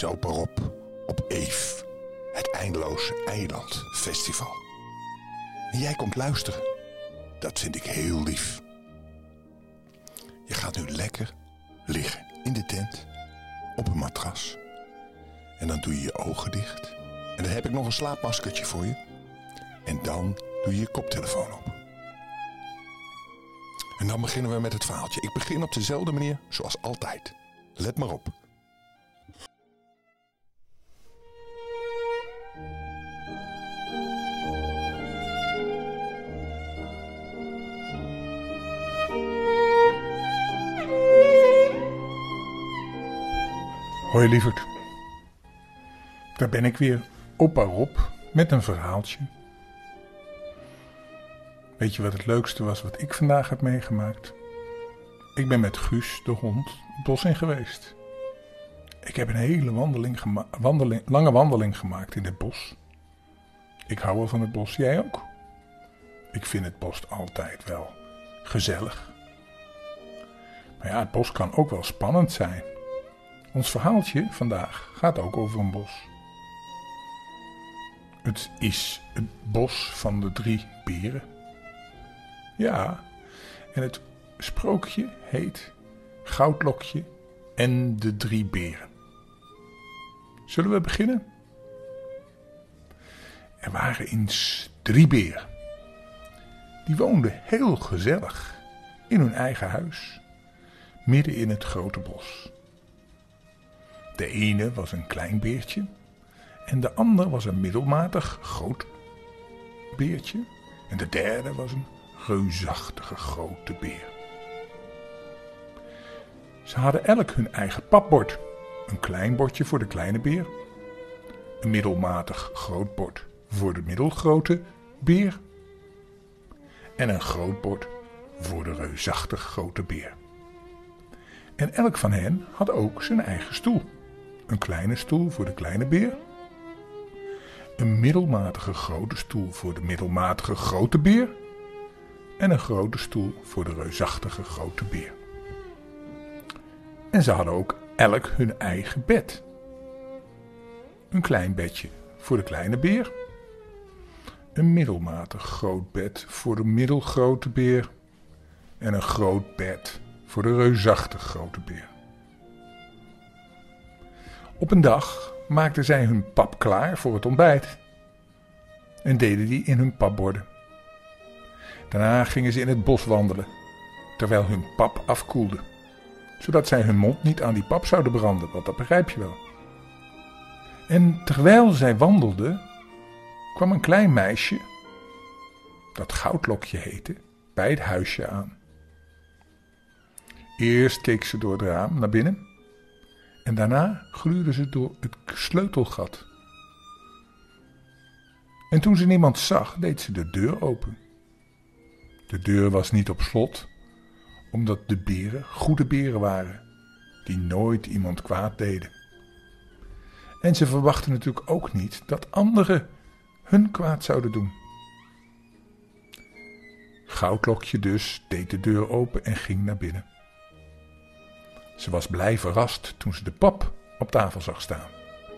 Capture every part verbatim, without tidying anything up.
is opa Rob op Eve, het Eindeloze Eiland Festival. En jij komt luisteren. Dat vind ik heel lief. Je gaat nu lekker liggen in de tent, op een matras. En dan doe je je ogen dicht. En dan heb ik nog een slaapmaskertje voor je. En dan doe je je koptelefoon op. En dan beginnen we met het verhaaltje. Ik begin op dezelfde manier zoals altijd. Let maar op. Hoi lieverd, daar ben ik weer, opa Rob, met een verhaaltje. Weet je wat het leukste was wat ik vandaag heb meegemaakt? Ik ben met Guus, de hond, het bos in geweest. Ik heb een hele wandeling gema- wandeling, lange wandeling gemaakt in het bos. Ik hou wel van het bos, jij ook? Ik vind het bos altijd wel gezellig. Maar ja, het bos kan ook wel spannend zijn. Ons verhaaltje vandaag gaat ook over een bos. Het is het bos van de drie beren. Ja, en het sprookje heet Goudlokje en de drie beren. Zullen we beginnen? Er waren eens drie beren. Die woonden heel gezellig in hun eigen huis, midden in het grote bos. De ene was een klein beertje en de ander was een middelmatig groot beertje en de derde was een reusachtige grote beer. Ze hadden elk hun eigen papbord. Een klein bordje voor de kleine beer, een middelmatig groot bord voor de middelgrote beer en een groot bord voor de reusachtig grote beer. En elk van hen had ook zijn eigen stoel. Een kleine stoel voor de kleine beer, een middelmatige grote stoel voor de middelmatige grote beer en een grote stoel voor de reusachtige grote beer. En ze hadden ook elk hun eigen bed. Een klein bedje voor de kleine beer, een middelmatig groot bed voor de middelgrote beer en een groot bed voor de reusachtig grote beer. Op een dag maakten zij hun pap klaar voor het ontbijt en deden die in hun papborden. Daarna gingen ze in het bos wandelen, terwijl hun pap afkoelde, zodat zij hun mond niet aan die pap zouden branden, want dat begrijp je wel. En terwijl zij wandelden, kwam een klein meisje, dat Goudlokje heette, bij het huisje aan. Eerst keek ze door het raam naar binnen en daarna gluurde ze door het sleutelgat. En toen ze niemand zag, deed ze de deur open. De deur was niet op slot, omdat de beren goede beren waren, die nooit iemand kwaad deden. En ze verwachten natuurlijk ook niet dat anderen hun kwaad zouden doen. Goudlokje dus deed de deur open en ging naar binnen. Ze was blij verrast toen ze de pap op tafel zag staan.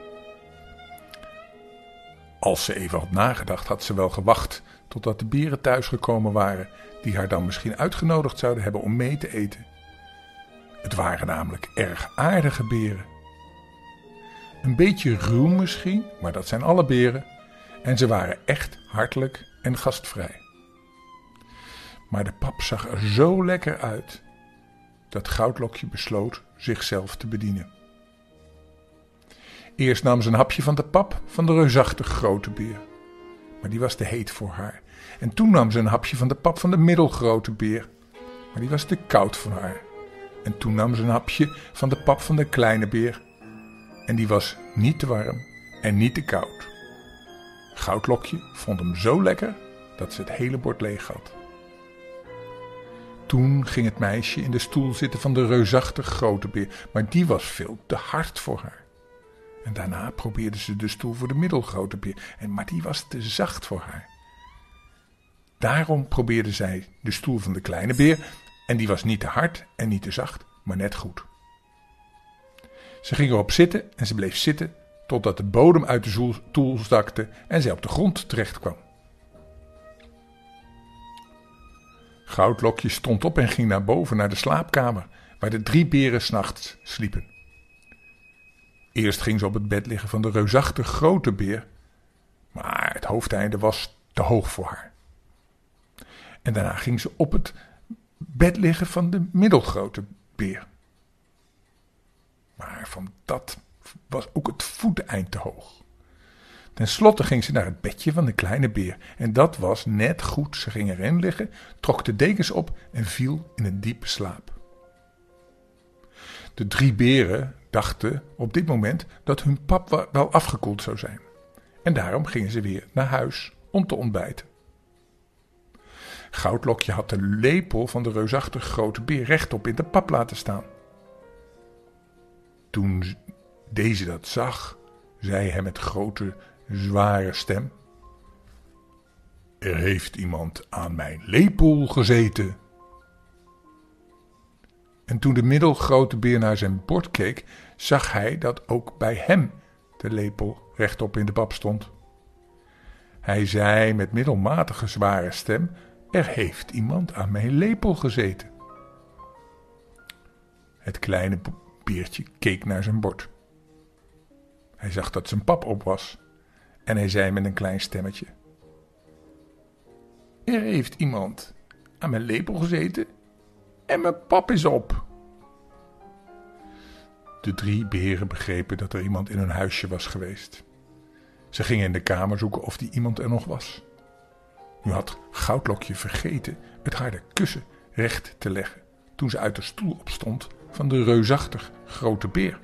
Als ze even had nagedacht, had ze wel gewacht totdat de beren thuisgekomen waren, die haar dan misschien uitgenodigd zouden hebben om mee te eten. Het waren namelijk erg aardige beren. Een beetje ruw misschien, maar dat zijn alle beren, en ze waren echt hartelijk en gastvrij. Maar de pap zag er zo lekker uit dat Goudlokje besloot zichzelf te bedienen. Eerst nam ze een hapje van de pap van de reusachtig grote beer, maar die was te heet voor haar. En toen nam ze een hapje van de pap van de middelgrote beer, maar die was te koud voor haar. En toen nam ze een hapje van de pap van de kleine beer, en die was niet te warm en niet te koud. Goudlokje vond hem zo lekker dat ze het hele bord leeg had. Toen ging het meisje in de stoel zitten van de reusachtig grote beer, maar die was veel te hard voor haar. En daarna probeerde ze de stoel voor de middelgrote beer, en maar die was te zacht voor haar. Daarom probeerde zij de stoel van de kleine beer, en die was niet te hard en niet te zacht, maar net goed. Ze ging erop zitten en ze bleef zitten totdat de bodem uit de stoel zakte en zij op de grond terecht kwam. Goudlokje stond op en ging naar boven naar de slaapkamer waar de drie beren 's nachts sliepen. Eerst ging ze op het bed liggen van de reusachtig grote beer, maar het hoofdeinde was te hoog voor haar. En daarna ging ze op het bed liggen van de middelgrote beer. Maar van dat was ook het voeteneind te hoog. Ten slotte ging ze naar het bedje van de kleine beer en dat was net goed. Ze ging erin liggen, trok de dekens op en viel in een diepe slaap. De drie beren dachten op dit moment dat hun pap wel afgekoeld zou zijn. En daarom gingen ze weer naar huis om te ontbijten. Goudlokje had de lepel van de reusachtig grote beer rechtop in de pap laten staan. Toen deze dat zag, zei hij met grote, zware stem: "Er heeft iemand aan mijn lepel gezeten." En toen de middelgrote beer naar zijn bord keek, zag hij dat ook bij hem de lepel rechtop in de pap stond. Hij zei met middelmatige zware stem: "Er heeft iemand aan mijn lepel gezeten." Het kleine beertje keek naar zijn bord. Hij zag dat zijn pap op was en hij zei met een klein stemmetje: "Er heeft iemand aan mijn lepel gezeten en mijn pap is op." De drie beren begrepen dat er iemand in hun huisje was geweest. Ze gingen in de kamer zoeken of die iemand er nog was. Nu had Goudlokje vergeten het harde kussen recht te leggen toen ze uit de stoel opstond van de reusachtig grote beer.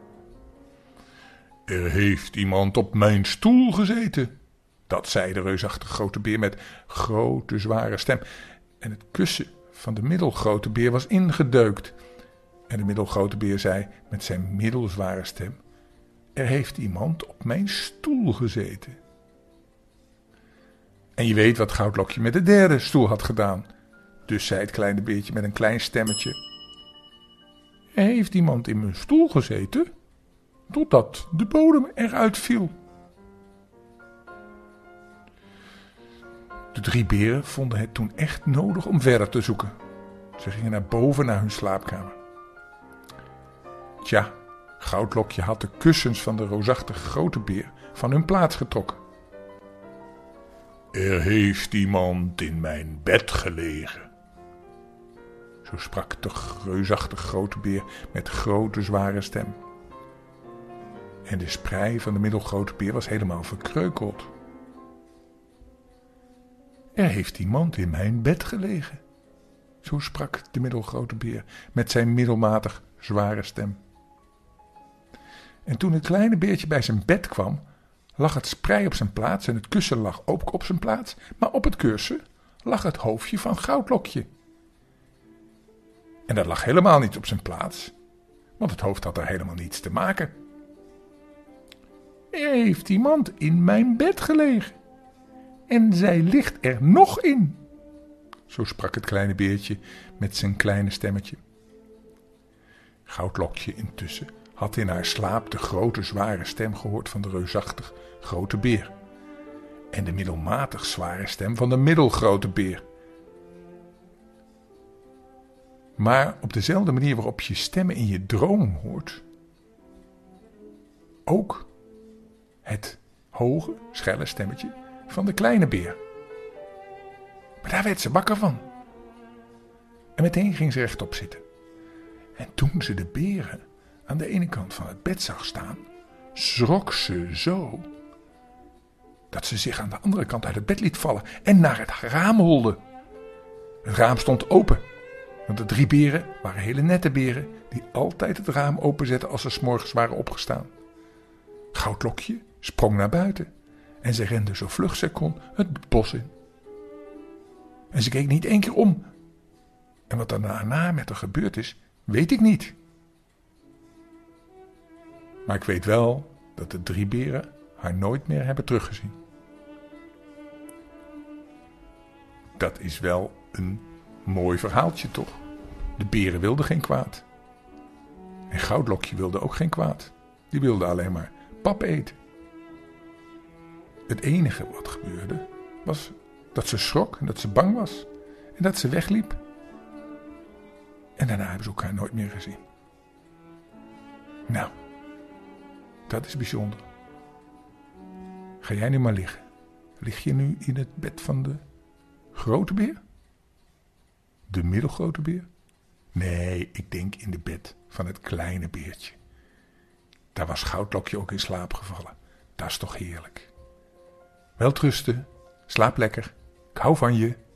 "Er heeft iemand op mijn stoel gezeten," dat zei de reusachtig grote beer met grote zware stem. En het kussen van de middelgrote beer was ingedeukt. En de middelgrote beer zei met zijn middelzware stem: "Er heeft iemand op mijn stoel gezeten." En je weet wat Goudlokje met de derde stoel had gedaan. Dus zei het kleine beertje met een klein stemmetje: "Er heeft iemand in mijn stoel gezeten, totdat de bodem eruit viel." De drie beren vonden het toen echt nodig om verder te zoeken. Ze gingen naar boven naar hun slaapkamer. Tja, Goudlokje had de kussens van de reusachtig grote beer van hun plaats getrokken. "Er heeft iemand in mijn bed gelegen," zo sprak de reusachtig grote beer met grote zware stem. En de sprei van de middelgrote beer was helemaal verkreukeld. "Er heeft iemand in mijn bed gelegen," zo sprak de middelgrote beer met zijn middelmatig zware stem. En toen het kleine beertje bij zijn bed kwam, lag het sprei op zijn plaats en het kussen lag ook op zijn plaats, maar op het kussen lag het hoofdje van Goudlokje. En dat lag helemaal niet op zijn plaats, want het hoofd had er helemaal niets te maken. "Er heeft iemand in mijn bed gelegen en zij ligt er nog in," zo sprak het kleine beertje met zijn kleine stemmetje. Goudlokje intussen had in haar slaap de grote zware stem gehoord van de reusachtig grote beer en de middelmatig zware stem van de middelgrote beer. Maar op dezelfde manier waarop je stemmen in je droom hoort, ook het hoge, schelle stemmetje van de kleine beer. Maar daar werd ze wakker van. En meteen ging ze rechtop zitten. En toen ze de beren aan de ene kant van het bed zag staan, schrok ze zo dat ze zich aan de andere kant uit het bed liet vallen en naar het raam holde. Het raam stond open, want de drie beren waren hele nette beren die altijd het raam openzetten als ze 's morgens waren opgestaan. Goudlokje sprong naar buiten en ze rende zo vlug ze kon het bos in. En ze keek niet één keer om. En wat er daarna met haar gebeurd is, weet ik niet. Maar ik weet wel dat de drie beren haar nooit meer hebben teruggezien. Dat is wel een mooi verhaaltje toch? De beren wilden geen kwaad. En Goudlokje wilde ook geen kwaad. Die wilde alleen maar pap eten. Het enige wat gebeurde was dat ze schrok en dat ze bang was. En dat ze wegliep. En daarna hebben ze elkaar nooit meer gezien. Nou, dat is bijzonder. Ga jij nu maar liggen. Lig je nu in het bed van de grote beer? De middelgrote beer? Nee, ik denk in de bed van het kleine beertje. Daar was Goudlokje ook in slaap gevallen. Dat is toch heerlijk. Welterusten, slaap lekker. Ik hou van je.